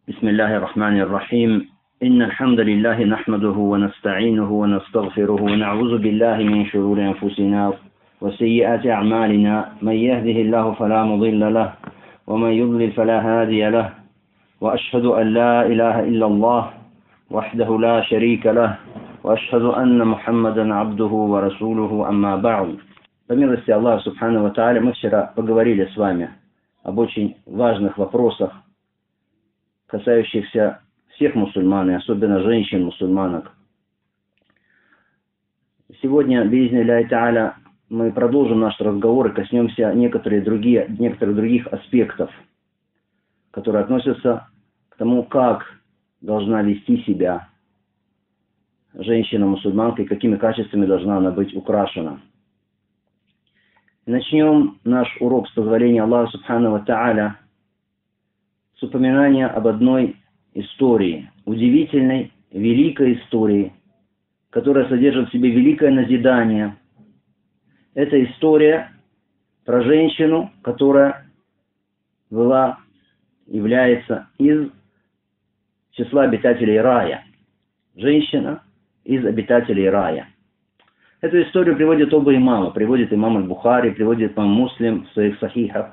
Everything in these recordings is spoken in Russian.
بسم الله الرحمن الرحيم إن الحمد لله نحمده ونستعينه ونستغفره ونعوذ بالله من شرور أنفسنا وسيئات أعمالنا من يهده الله فلا مضل له ومن يضلل فلا هادي له وأشهد أن لا إله إلا الله وحده لا شريك له وأشهد أن محمدا عبده ورسوله أما بعد. По милости Аллаха Субхану ва Тааля, мы вчера поговорили с вами об очень важных вопросах, касающихся всех мусульман, и особенно женщин-мусульманок. Сегодня, би'изни-лляхи та'аля, мы продолжим наш разговор и коснемся некоторых других аспектов, которые относятся к тому, как должна вести себя женщина-мусульманка и какими качествами должна она быть украшена. Начнем наш урок с позволения Аллаха Субхану ва Тааля с упоминания об одной истории, удивительной, великой истории, которая содержит в себе великое назидание. Это история про женщину, которая является из числа обитателей рая. Женщина из обитателей рая. Эту историю приводят оба имама. Приводит имам Аль-Бухари, приводит имам Муслим в своих сахихах.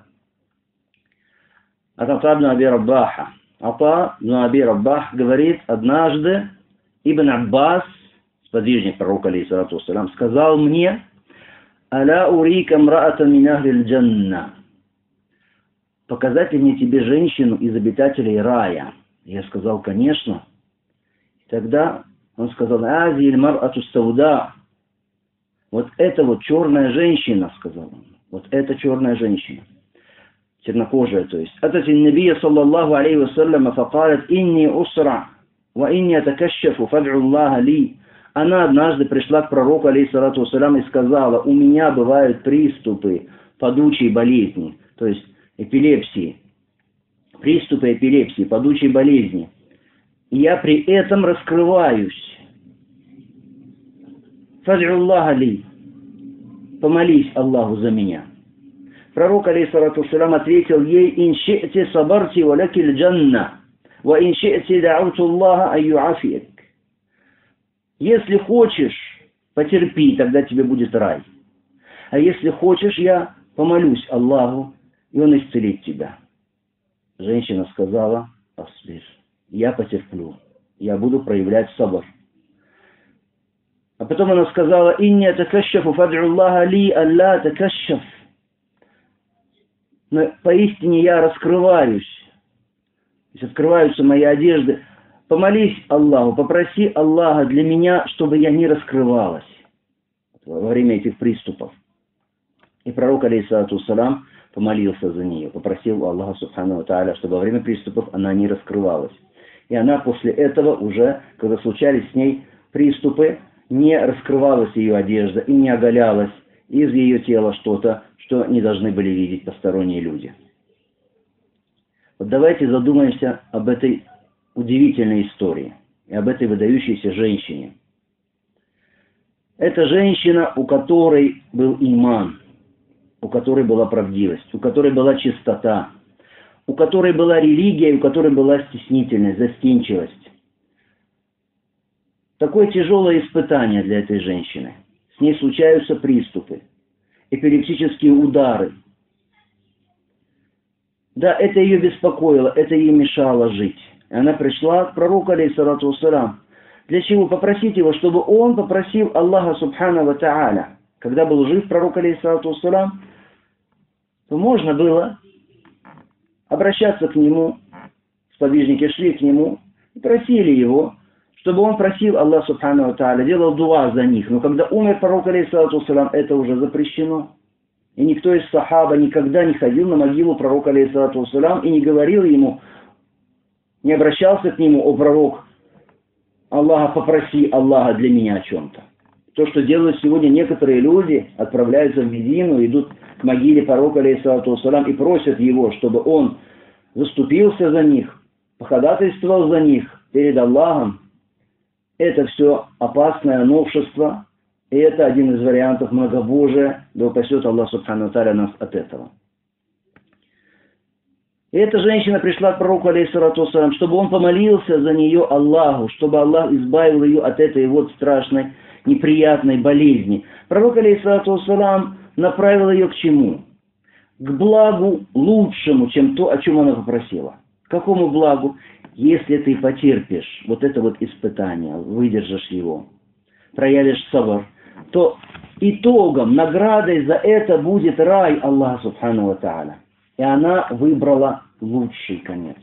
От Ата ибн Аби Рабаха. Ата ибн Аби Рабах говорит, однажды Ибн Аббас, сподвижник пророка, алейхиссалату вассалям, сказал мне: «Аля урика мраата мин ахлил джанна». «Показать ли мне тебе женщину из обитателей рая?» Я сказал: «Конечно». Тогда он сказал: «Ази аль-мар'ату сауда». Вот это вот черная женщина, сказал он. Вот это черная женщина. Чернокожая, то есть. Атати набия саллаллаху алейхи вассалям факалат инни усра ва инни атакашшафу фад'у Аллаха ли. Она однажды пришла к пророку, алейхиссалату вассалям, и сказала: у меня бывают приступы падучей болезни, то есть эпилепсии. Приступы эпилепсии, падучей болезни. И я при этом раскрываюсь. Фад'у Аллаха ли. Помолись Аллаху за меня. Пророк, алейхиссалату вассалям, ответил ей: «Ин ши'ти сабарти ва лакил джанна, ва ин ши'ти да'уту Аллаха ан ю'афиек». Если хочешь, потерпи, тогда тебе будет рай. А если хочешь, я помолюсь Аллаху, и Он исцелит тебя. Женщина сказала: «Асбир, я потерплю, я буду проявлять сабр». А потом она сказала: «Инни атакашшафу фад'у Аллаха ли алла такашшаф». Но поистине я раскрываюсь. То есть открываются мои одежды. Помолись Аллаху, попроси Аллаха для меня, чтобы я не раскрывалась во время этих приступов. И пророк, алейхиссалату вассалям, помолился за нее, попросил Аллаха Субхану ва Тааля, чтобы во время приступов она не раскрывалась. И она после этого уже, когда случались с ней приступы, не раскрывалась ее одежда и не оголялась из ее тела что-то, что не должны были видеть посторонние люди. Вот давайте задумаемся об этой удивительной истории и об этой выдающейся женщине. Это женщина, у которой был иман, у которой была правдивость, у которой была чистота, у которой была религия, у которой была стеснительность, застенчивость. Такое тяжелое испытание для этой женщины. С ней случаются приступы, эпилептические удары. Да, это ее беспокоило, это ей мешало жить. И она пришла к пророку, алейхиссалату вассалям. Для чего? Попросить его, чтобы он попросил Аллаха Субхану ва Тааля. Когда был жив пророк, алейхиссалату вассалям, то можно было обращаться к нему, сподвижники шли к нему и просили его, чтобы он просил Аллах Субхану ва Тааля, делал дуа за них. Но когда умер пророк, алейхиссалату вассалям, это уже запрещено. И никто из сахаба никогда не ходил на могилу пророка, алейхиссалату вассалям, и не говорил ему, не обращался к нему: о пророк, Аллаха, попроси Аллаха для меня о чем-то. То, что делают сегодня некоторые люди, отправляются в Медину, идут к могиле пророка, алейхиссалату вассалям, и просят его, чтобы он заступился за них, походатайствовал за них перед Аллахом. Это все опасное новшество, и это один из вариантов многобожия, да упасет Аллах Субхану ва Тааля нас от этого. И эта женщина пришла к пророку, алейхиссалату вассалям, чтобы он помолился за нее Аллаху, чтобы Аллах избавил ее от этой вот страшной, неприятной болезни. Пророк, алейхиссалату вассалям, направил ее к чему? К благу лучшему, чем то, о чем она попросила. К какому благу? Если ты потерпишь вот это вот испытание, выдержишь его, проявишь сабр, то итогом, наградой за это будет рай Аллаха Субхану ва Тааля. И она выбрала лучший конец.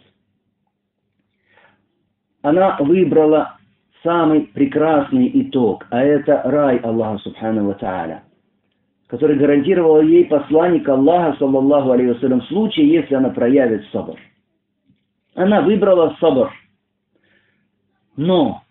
Она выбрала самый прекрасный итог, а это рай Аллаха Субхану ва Тааля, который гарантировал ей посланник Аллаха, саллаллаху алейхи вассалям, в случае, если она проявит сабр. Она выбрала сабр. Но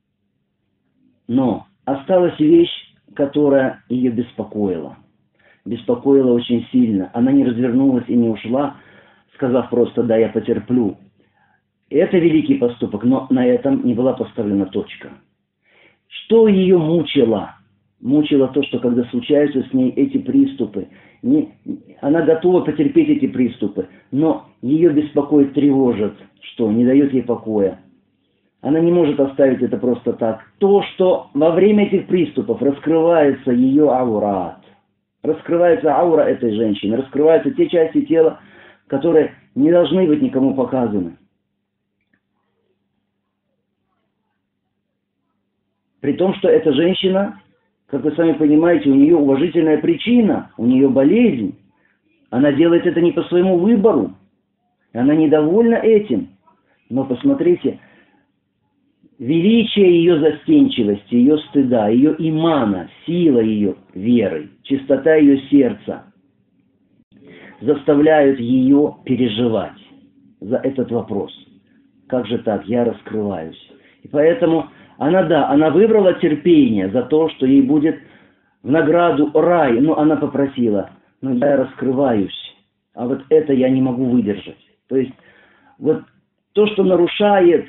осталась вещь, которая ее беспокоила. Беспокоила очень сильно. Она не развернулась и не ушла, сказав просто: да, я потерплю. И это великий поступок, но на этом не была поставлена точка. Что ее мучило? Мучило то, что когда случаются с ней эти приступы, она готова потерпеть эти приступы, но ее беспокоит, тревожит, что не дает ей покоя. Она не может оставить это просто так. То, что во время этих приступов раскрывается ее аурат, раскрывается аура этой женщины, раскрываются те части тела, которые не должны быть никому показаны. При том, что эта женщина, как вы сами понимаете, у нее уважительная причина, у нее болезнь. Она делает это не по своему выбору. Она недовольна этим. Но посмотрите, величие ее застенчивости, ее стыда, ее имана, сила ее веры, чистота ее сердца заставляют ее переживать за этот вопрос. Как же так? Я раскрываюсь. И поэтому она выбрала терпение за то, что ей будет в награду рай, но она попросила: но я раскрываюсь, а вот это я не могу выдержать. То есть вот то, что нарушает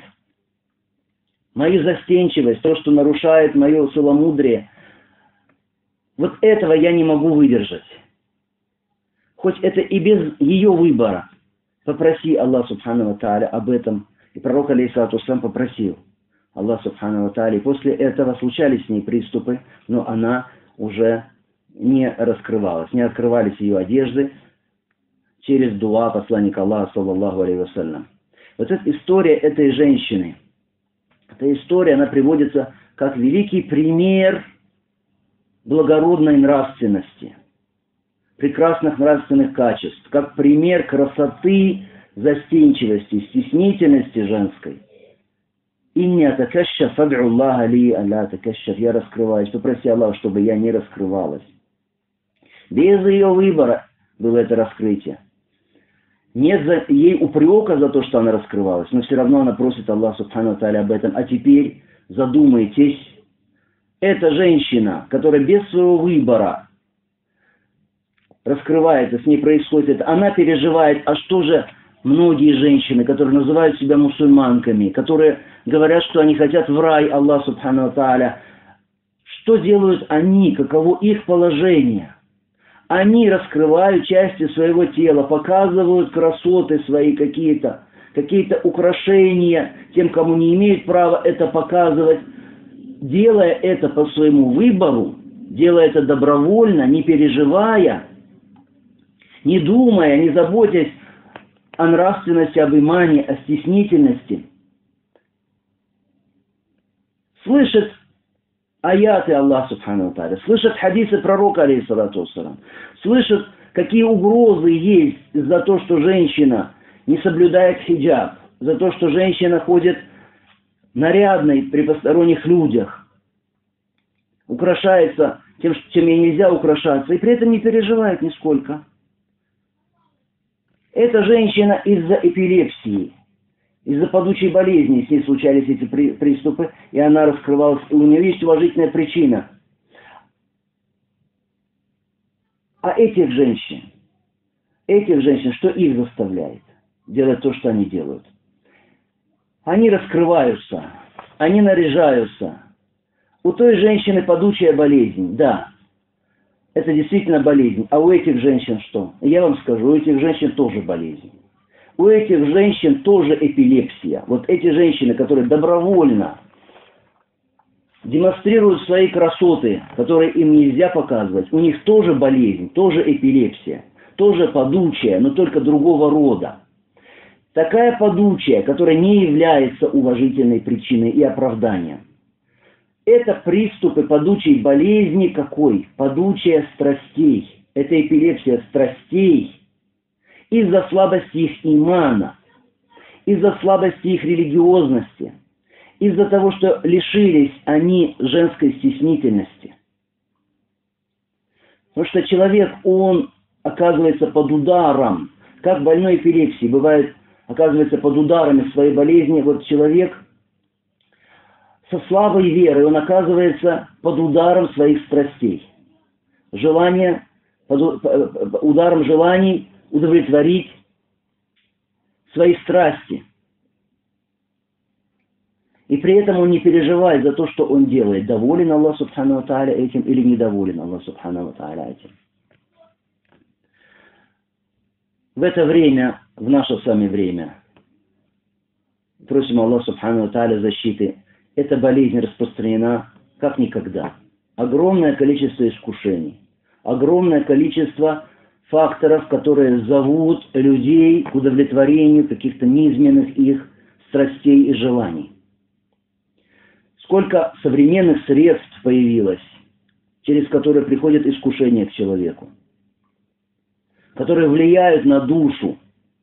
мою застенчивость, то, что нарушает мое целомудрие, вот этого я не могу выдержать. Хоть это и без ее выбора. Попроси Аллах Субхану ва Тааля об этом. И пророк, алейхиссалату вассалям, попросил Аллах Субхану ва Тааля. И после этого случались с ней приступы, но она уже не раскрывалась. Не открывались ее одежды через дуа посланника Аллаха, саллаллаху алейхи вассалям. Вот эта история этой женщины, эта история, она приводится как великий пример благородной нравственности, прекрасных нравственных качеств, как пример красоты, застенчивости, стеснительности женской. «Инни атакашшаф, фад'у Аллаха ли алла атакашшаф». Я раскрываюсь, попроси Аллаха, чтобы я не раскрывалась. Без ее выбора было это раскрытие. Нет ей упрека за то, что она раскрывалась, но все равно она просит Аллаха Субхану ва Тааля об этом. А теперь задумайтесь, эта женщина, которая без своего выбора раскрывается, с ней происходит это, она переживает, а что же многие женщины, которые называют себя мусульманками, которые говорят, что они хотят в рай Аллаха Субхану ва Тааля, что делают они, каково их положение? Они раскрывают части своего тела, показывают красоты свои какие-то украшения тем, кому не имеют права это показывать, делая это по своему выбору, делая это добровольно, не переживая, не думая, не заботясь о нравственности, об имане, о стеснительности. Слышит аяты Аллаха Субхану ва Тааля, слышат хадисы пророка, алейхиссалату вассалям, слышат, какие угрозы есть за то, что женщина не соблюдает хиджаб, за то, что женщина ходит нарядной при посторонних людях, украшается тем, чем ей нельзя украшаться, и при этом не переживает нисколько. Эта женщина из-за эпилепсии, из-за падучей болезни с ней случались эти приступы, и она раскрывалась, и у нее есть уважительная причина. А этих женщин, что их заставляет делать то, что они делают? Они раскрываются, они наряжаются. У той женщины падучая болезнь, да, это действительно болезнь. А у этих женщин что? Я вам скажу, у этих женщин тоже болезнь. у этих женщин тоже эпилепсия. Вот эти женщины, которые добровольно демонстрируют свои красоты, которые им нельзя показывать, у них тоже болезнь, тоже эпилепсия, тоже подучая, но только другого рода. Такая подучая, которая не является уважительной причиной и оправданием. Это приступы подучей болезни какой? Подучая страстей. Это эпилепсия страстей из-за слабости их имана, из-за слабости их религиозности, из-за того, что лишились они женской стеснительности. Потому что человек, он оказывается под ударом, как больной эпилепсией бывает, оказывается под ударами своей болезни. Вот человек со слабой верой, он оказывается под ударом своих страстей. Желание, под ударом желаний удовлетворить свои страсти. И при этом он не переживает за то, что он делает. Доволен Аллах Субхану ва Тааля этим или недоволен Аллах Субхану ва Тааля этим. В это время, в наше с вами время, просим Аллах Субхану ва Тааля защиты, эта болезнь распространена как никогда. Огромное количество искушений, огромное количество факторов, которые зовут людей к удовлетворению каких-то низменных их страстей и желаний. Сколько современных средств появилось, через которые приходит искушение к человеку, которые влияют на душу,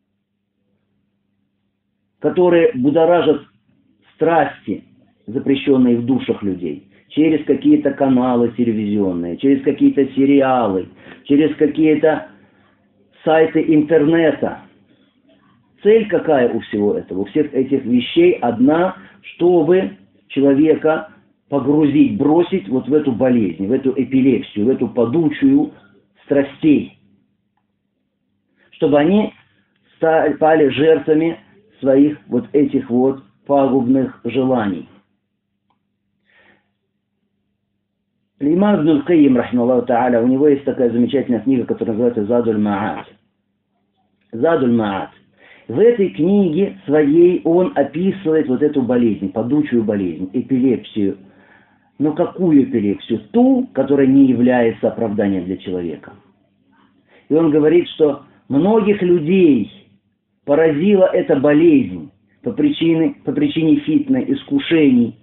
которые будоражат страсти, запрещенные в душах людей, через какие-то каналы телевизионные, через какие-то сериалы, через какие-то сайты интернета. Цель какая у всего этого? У всех этих вещей одна, чтобы человека погрузить, бросить вот в эту болезнь, в эту эпилепсию, в эту подучую страстей. Чтобы они стали жертвами своих вот этих вот пагубных желаний. Имам Ибн аль-Кайим, рахимахуллаху тааля, у него есть такая замечательная книга, которая называется Задуль Маат. Задуль Маат. В этой книге своей он описывает вот эту болезнь, подучую болезнь, эпилепсию. Но какую эпилепсию? Ту, которая не является оправданием для человека. И он говорит, что многих людей поразила эта болезнь по причине фитны, искушений.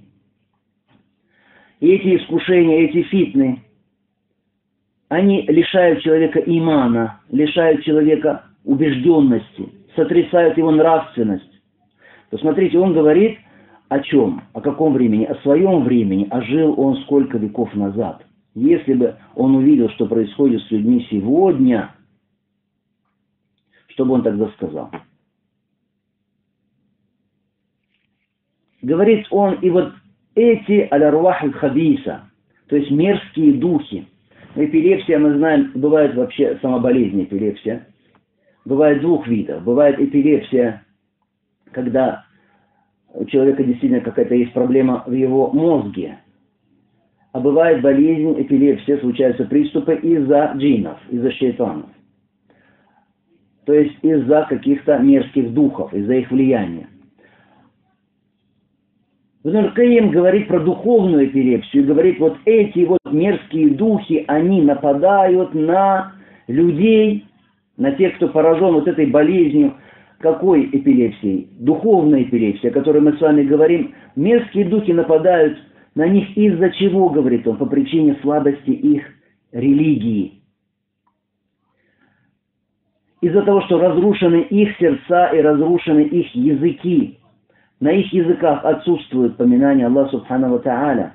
И эти искушения, эти фитны, они лишают человека имана, лишают человека убежденности, сотрясают его нравственность. Посмотрите, он говорит о чем? О каком времени? О своем времени. А жил он сколько веков назад. Если бы он увидел, что происходит с людьми сегодня, что бы он тогда сказал? Говорит он, и вот эти аль-арвах аль-хабиса, то есть мерзкие духи. Эпилепсия, мы знаем, бывает вообще сама болезнь эпилепсия. Бывает двух видов. Бывает эпилепсия, когда у человека действительно какая-то есть проблема в его мозге. А бывает болезнь, эпилепсия, случаются приступы из-за джиннов, из-за шейтанов. То есть из-за каких-то мерзких духов, из-за их влияния. Ибн аль-Кайим говорит про духовную эпилепсию, говорит, вот эти вот мерзкие духи, они нападают на людей, на тех, кто поражен вот этой болезнью. Какой эпилепсией? Духовная эпилепсия, о которой мы с вами говорим. Мерзкие духи нападают на них из-за чего, говорит он, по причине слабости их религии. Из-за того, что разрушены их сердца и разрушены их языки. На их языках отсутствует поминание Аллаха Субхану ва Тааля.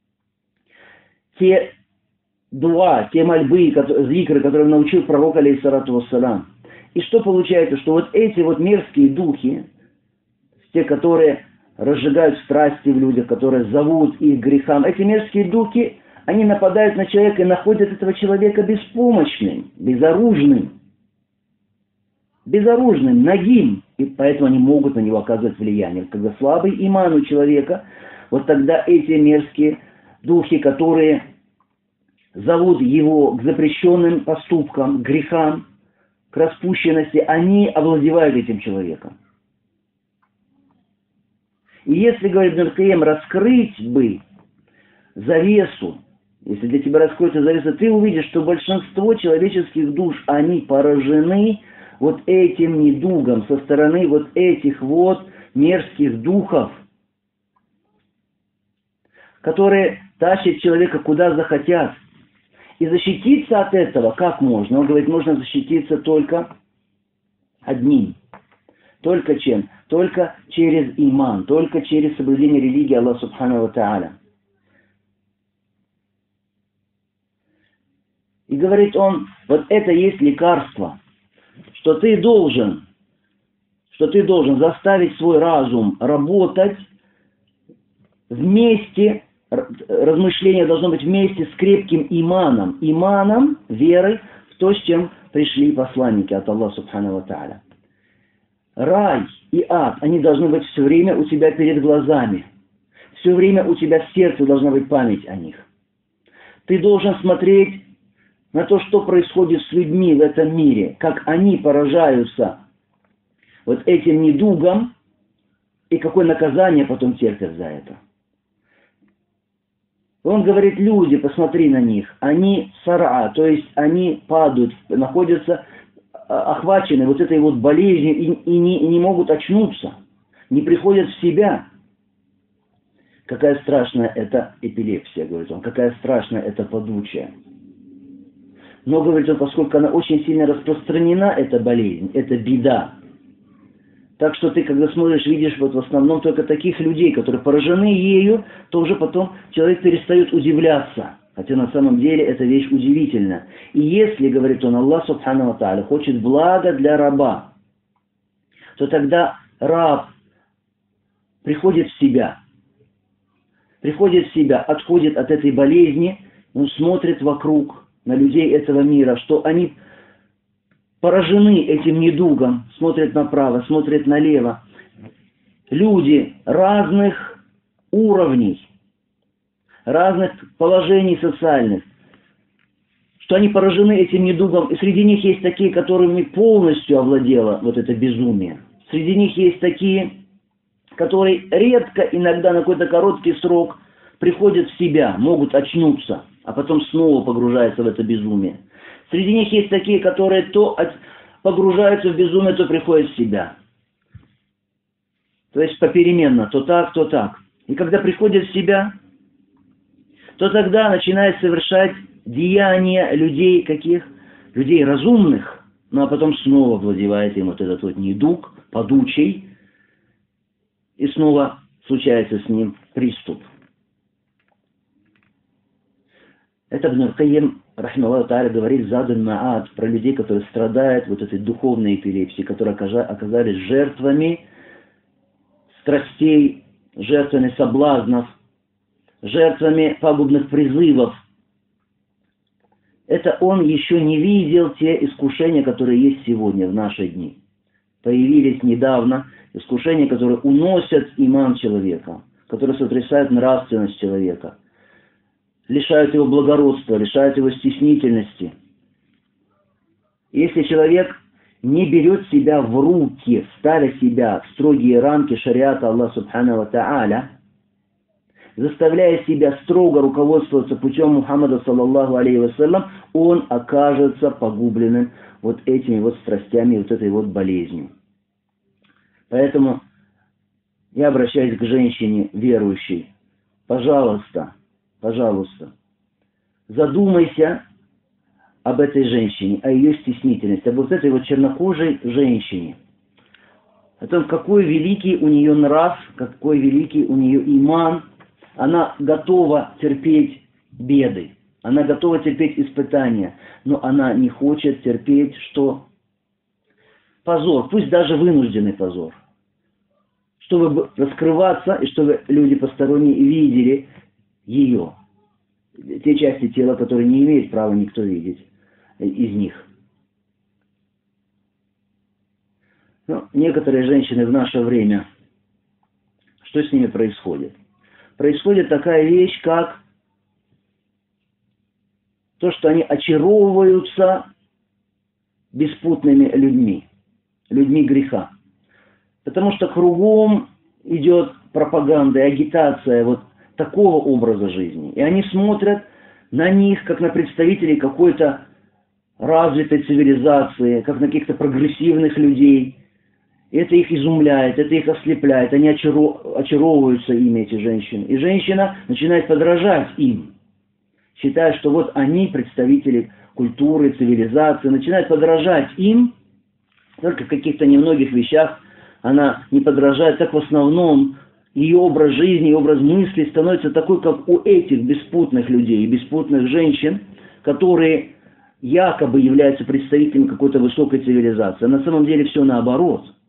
Те дуа, те мольбы, зикры, которые научил пророк, алейхиссалату вассалам. И что получается? Что вот эти вот мерзкие духи, те, которые разжигают страсти в людях, которые зовут их к грехам, эти мерзкие духи, они нападают на человека и находят этого человека беспомощным, безоружным. Безоружным, нагим, и поэтому они могут на него оказывать влияние. Когда слабый иман у человека, вот тогда эти мерзкие духи, которые зовут его к запрещенным поступкам, к грехам, к распущенности, они овладевают этим человеком. И если, говорит Ибн аль-Кайим, раскрыть бы завесу, если для тебя раскроется завеса, ты увидишь, что большинство человеческих душ, они поражены вот этим недугом со стороны вот этих вот мерзких духов, которые тащат человека куда захотят. И защититься от этого как можно? Он говорит, можно защититься только одним. Только чем? Только через иман, только через соблюдение религии Аллаха Субхану ва Тааля. И говорит он, вот это есть лекарство, что ты должен заставить свой разум работать вместе, размышление должно быть вместе с крепким иманом, верой в то, с чем пришли посланники от Аллаха Субхану ва Тааля. Рай и ад, они должны быть все время у тебя перед глазами. Все время у тебя в сердце должна быть память о них. Ты должен смотреть на то, что происходит с людьми в этом мире, как они поражаются вот этим недугом, и какое наказание потом терпят за это. Он говорит, люди, посмотри на них, они сара, то есть они падают, находятся охвачены вот этой вот болезнью и не могут очнуться, не приходят в себя. Какая страшная это эпилепсия, говорит он, какая страшная это подучая. Но, говорит он, поскольку она очень сильно распространена, эта болезнь, это беда. Так что ты, когда смотришь, видишь вот в основном только таких людей, которые поражены ею, то уже потом человек перестает удивляться. Хотя на самом деле эта вещь удивительна. И если, говорит он, Аллах Субхану ва Тааля хочет блага для раба, то тогда раб приходит в себя, отходит от этой болезни, он смотрит вокруг на людей этого мира, что они поражены этим недугом, смотрят направо, смотрят налево. Люди разных уровней, разных положений социальных, что они поражены этим недугом, и среди них есть такие, которыми полностью овладело вот это безумие. Среди них есть такие, которые редко, иногда на какой-то короткий срок приходят в себя, могут очнуться, а потом снова погружаются в это безумие. Среди них есть такие, которые то погружаются в безумие, то приходят в себя. То есть попеременно, то так, то так. И когда приходят в себя, то тогда начинает совершать деяния людей каких? Людей разумных, ну а потом снова владевает им вот этот вот недуг, падучий, и снова случается с ним приступ. Это Ибн аль-Кайим, рахимахуллаху тааля, говорит задан маат про людей, которые страдают вот этой духовной эпилепсией, которые оказались жертвами страстей, жертвами соблазнов, жертвами пагубных призывов. Это он еще не видел те искушения, которые есть сегодня, в наши дни. Появились недавно искушения, которые уносят иман человека, которые сотрясают нравственность человека, лишают его благородства, лишают его стеснительности. Если человек не берет себя в руки, ставя себя в строгие рамки шариата Аллаха Субхану ва Тааля, заставляя себя строго руководствоваться путем Мухаммада саллаллаху алейхи вассалям, он окажется погубленным вот этими вот страстями, вот этой вот болезнью. Поэтому я обращаюсь к женщине верующей. Пожалуйста, задумайся об этой женщине, о ее стеснительности, об вот этой вот чернокожей женщине. О том, какой великий у нее нрав, какой великий у нее иман. Она готова терпеть беды, она готова терпеть испытания, но она не хочет терпеть, что позор, пусть даже вынужденный позор, чтобы раскрываться и чтобы люди посторонние видели ее, те части тела, которые не имеет права никто видеть из них. Но некоторые женщины в наше время, что с ними происходит? Происходит такая вещь, как то, что они очаровываются беспутными людьми, людьми греха. Потому что кругом идет пропаганда и агитация вот такого образа жизни. И они смотрят на них, как на представителей какой-то развитой цивилизации, как на каких-то прогрессивных людей. И это их изумляет, это их ослепляет. Они очаровываются ими, эти женщины. И женщина начинает подражать им, считая, что вот они представители культуры, цивилизации, начинает подражать им, только в каких-то немногих вещах она не подражает, так в основном ее образ жизни, ее образ мысли становится такой, как у этих беспутных людей, беспутных женщин, которые якобы являются представителями какой-то высокой цивилизации. А на самом деле все наоборот.